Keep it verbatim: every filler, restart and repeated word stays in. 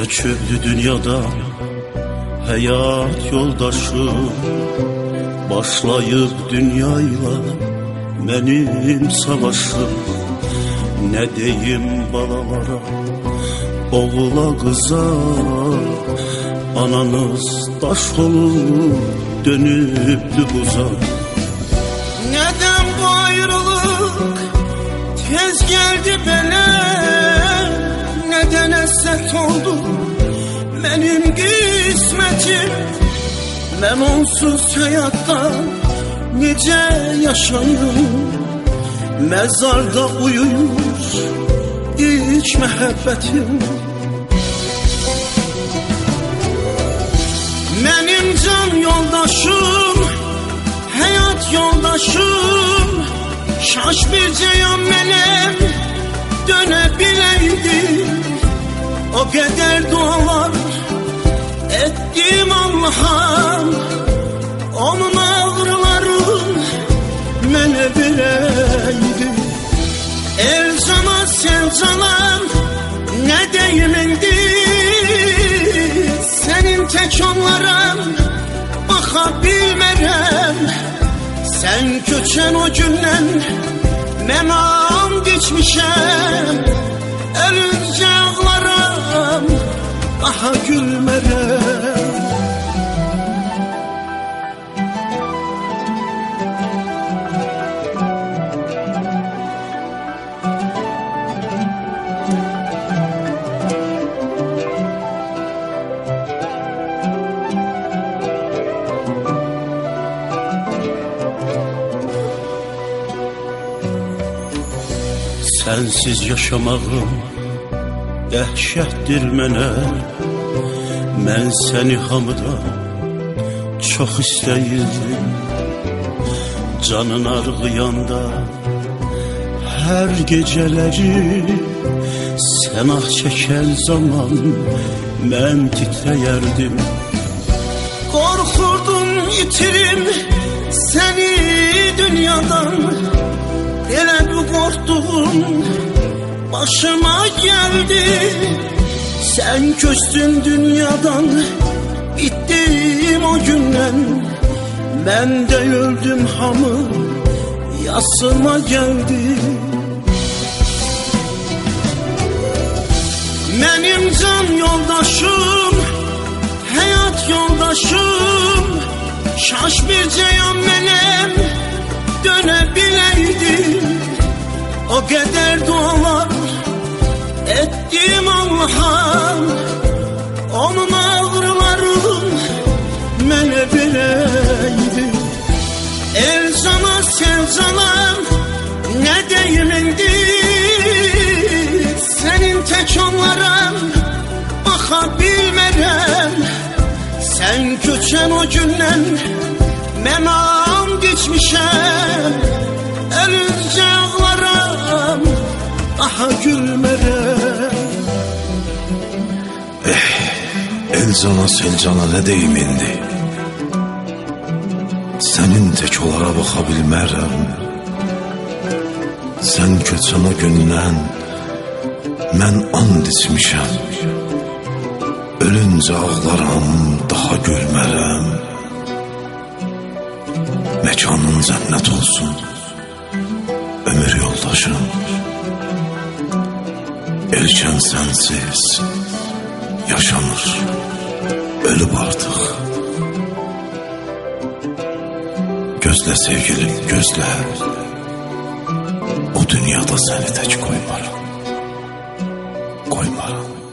Göçürdü dünyadan hayat yoldaşım, başlayıp dünyayla benim savaşım. Ne deyim balalara, oğula kıza, ananız taş olup dönüptü buza. Neden bu ayrılık tez geldi bana? Neden esert oldu benim kısmetim? Ben onsuz hayatta nice yaşayım. Mezarda uyuyur hiç muhabbetim. Benim can yoldaşım, hayat yoldaşım, şaş bir ceyan benim dönebileydi. O kadar dualar ettim Allah'ım, onun ağrılarım mene bileydi. El cana sen canam ne deyimindi, senin tek onlara baka bilmerem. Sen köçen o günden ben and içmişem, ölünce ağlarım daha gülmerem. Sensiz yaşamağım dəhşətdir mənə. Mən səni hamıda çox istəyirdim. Canın arğıyanda hər gecələri sən ah çəkən zaman mən titrəyərdim. Qorxurdum itirim səni dünyadan, elə bu qorxduğum başıma geldi. Sen köçtün dünyadan, bittim o günden. Ben de öldüm hamı yasıma geldi. Benim can yoldaşım, hayat yoldaşım, şaş bir ceyan benim dönebileydi. O kadar dualar ettim Allah'ım, onun ağrılarım mene bileydi. El cana sen canam ne deyimindi, senin tek onlara baka bilmerem. Sen köçen o günden ben and içmişem, ölünce ağlarım daha gülmerem. Eh, el cana sel cana ne deyim indi, senin tek olara baka bilmərəm. Sen köçən o gündən mən and içmişəm, ölünce ağlarım daha gülmərəm. Mekanın cennet olsun ömür yoldaşım, erken sensiz yaşanır, ölüp artık. Gözle sevgilim gözle, o dünyada seni tek koymaram, koymaram.